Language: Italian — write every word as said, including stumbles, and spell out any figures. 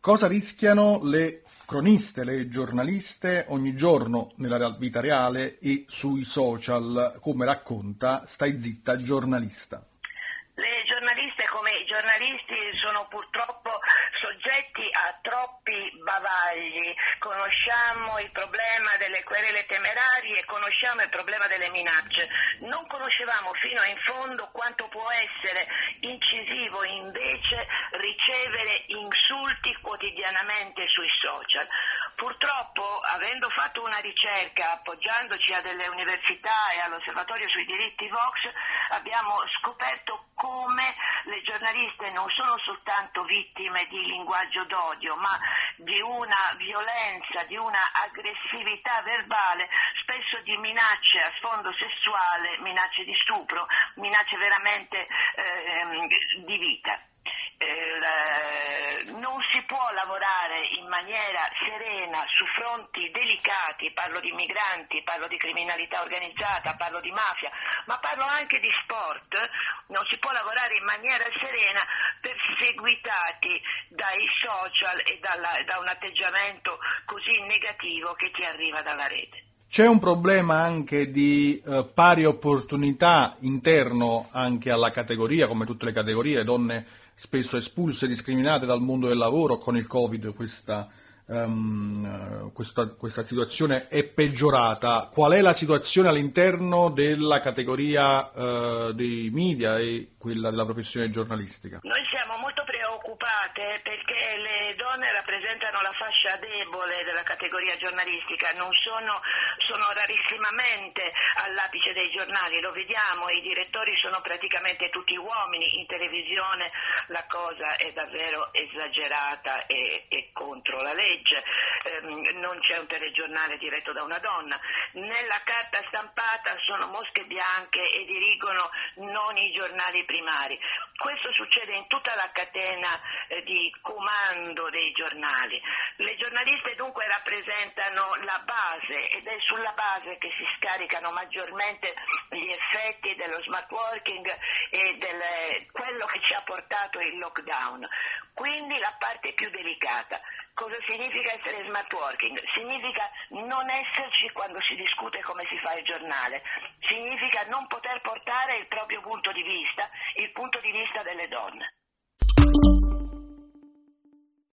Cosa rischiano le croniste, le giornaliste ogni giorno nella vita reale e sui social, come racconta Stai zitta giornalista? Le giornaliste, come i giornalisti, sono purtroppo soggetti a troppi bavagli. Conosciamo il problema delle querele temerarie, conosciamo il problema delle minacce. Non conoscevamo fino in fondo quanto può essere incisivo invece ricevere insulti quotidianamente sui social. Purtroppo, avendo fatto una ricerca appoggiandoci a delle università e all'Osservatorio sui diritti Vox, abbiamo scoperto come le giornaliste non sono soltanto vittime di linguaggio d'odio, ma di una violenza, di una aggressività verbale, spesso di minacce a sfondo sessuale, minacce di stupro, minacce veramente eh, di vita. Eh, non si può lavorare in maniera serena su fronti delicati, parlo di migranti, parlo di criminalità organizzata, parlo di mafia, ma parlo anche di sport. Non si può lavorare in maniera serena perseguitati dai social e dalla, da un atteggiamento così negativo che ti arriva dalla rete. C'è un problema anche di eh, pari opportunità interno anche alla categoria, come tutte le categorie, donne spesso espulse e discriminate dal mondo del lavoro. Con il Covid questa, um, questa, questa situazione è peggiorata. Qual è la situazione all'interno della categoria uh, dei media e quella della professione giornalistica? Noi siamo molto preoccupate perché le donne rappresentano la fascia debole della categoria giornalistica, non sono, sono rarissimamente all'apice dei giornali, lo vediamo, i direttori sono praticamente tutti uomini, in televisione la cosa è davvero esagerata e, e contro la legge, ehm, non c'è un telegiornale diretto da una donna, nella carta stampata sono mosche bianche e dirigono non i giornali primari. Questo succede in tutta la catena eh, di comando dei giornali. Le giornaliste dunque rappresentano la base ed è sulla base che si scaricano maggiormente gli effetti dello smart working e del, quello che ci ha portato il lockdown. Quindi la parte più delicata. Cosa significa essere smart working? Significa non esserci quando si discute come si fa il giornale, significa non poter portare il proprio punto di vista, il punto di vista delle donne.